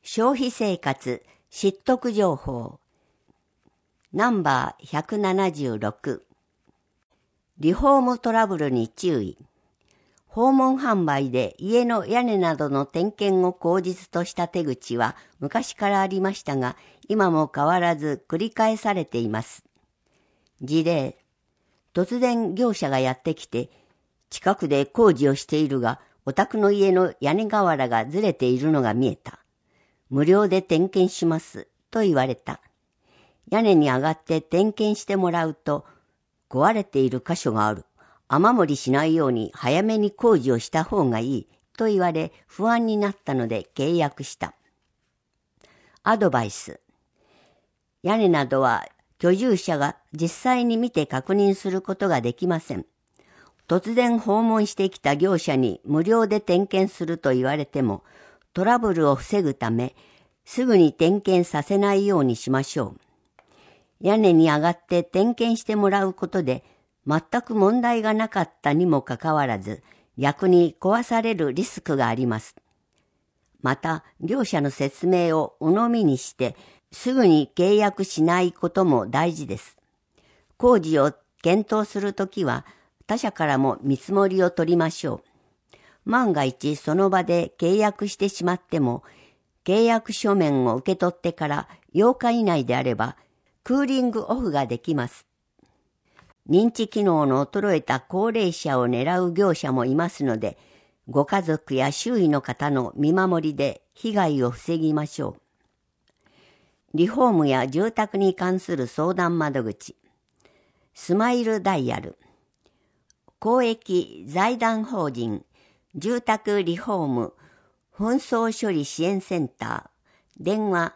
消費生活知得情報ナンバー176リフォームトラブルに注意。訪問販売で家の屋根などの点検を口実とした手口は昔からありましたが、今も変わらず繰り返されています。事例、突然業者がやってきて、近くで工事をしているが、お宅の家の屋根瓦がずれているのが見えた。無料で点検します、と言われた。屋根に上がって点検してもらうと、壊れている箇所がある。雨漏りしないように早めに工事をした方がいいと言われ不安になったので契約した。アドバイス。屋根などは居住者が実際に見て確認することができません。突然訪問してきた業者に無料で点検すると言われてもトラブルを防ぐためすぐに点検させないようにしましょう。屋根に上がって点検してもらうことで全く問題がなかったにもかかわらず、逆に壊されるリスクがあります。また、業者の説明を鵜呑みにして、すぐに契約しないことも大事です。工事を検討するときは、他社からも見積もりを取りましょう。万が一その場で契約してしまっても、契約書面を受け取ってから8日以内であれば、クーリングオフができます。認知機能の衰えた高齢者を狙う業者もいますので、ご家族や周囲の方の見守りで被害を防ぎましょう。リフォームや住宅に関する相談窓口、スマイルダイヤル、公益財団法人住宅リフォーム紛争処理支援センター、電話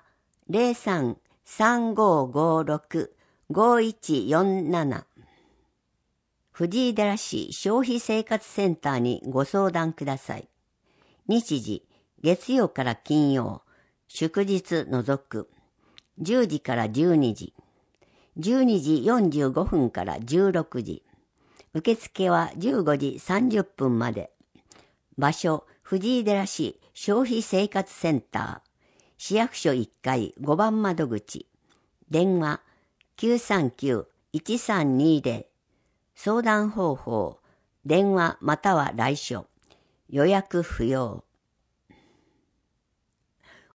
03-3556-5147藤井寺市消費生活センターにご相談ください。日時、月曜から金曜、祝日除く、10時から12時、12時45分から16時、受付は15時30分まで。場所、藤井寺市消費生活センター、市役所1階5番窓口、電話 939-1320、相談方法、電話または来所、予約不要。